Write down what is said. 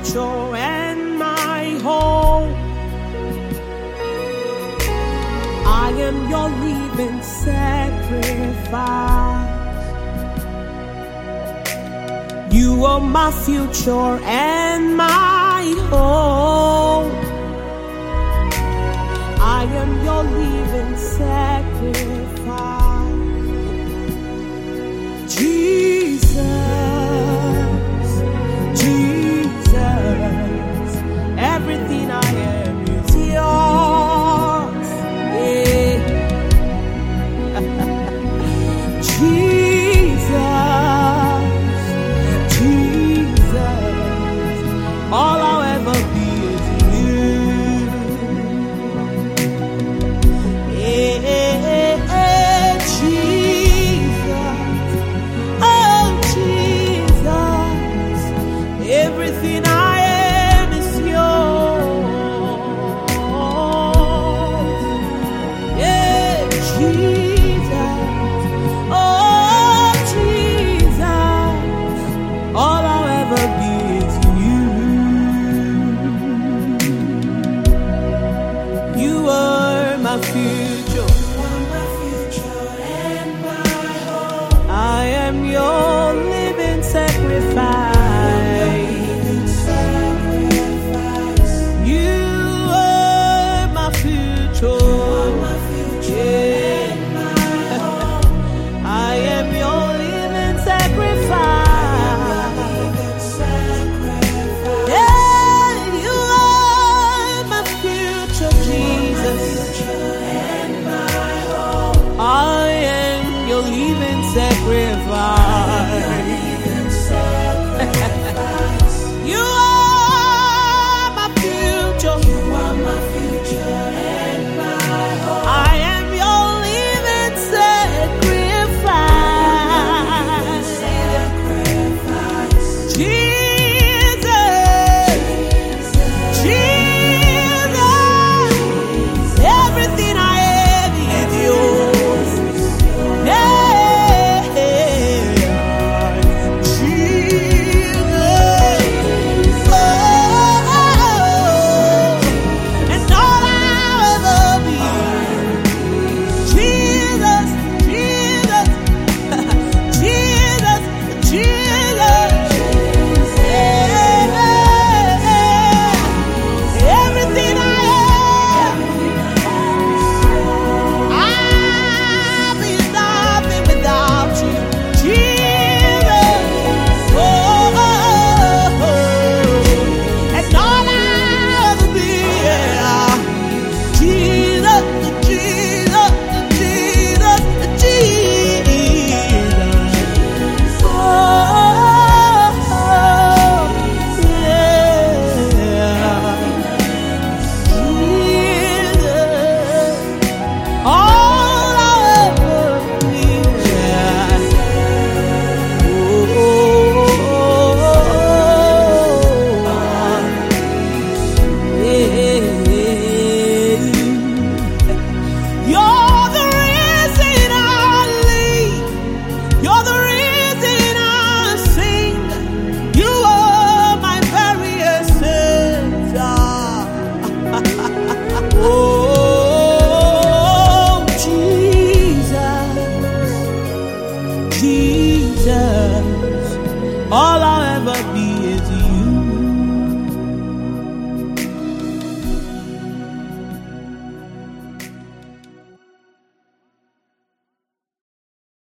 future and my hope. I am your living sacrifice. You are my future and my hope. I am your living sacrifice. Jesus, Jesus, everything I am is yours. Yeah. Jesus, Jesus, all I'll ever be is you. Jesus, oh Jesus, everything I am is yours. Yeah, Jesus, oh Jesus, all I'll ever be is you. You are my future. I am your living sacrifice.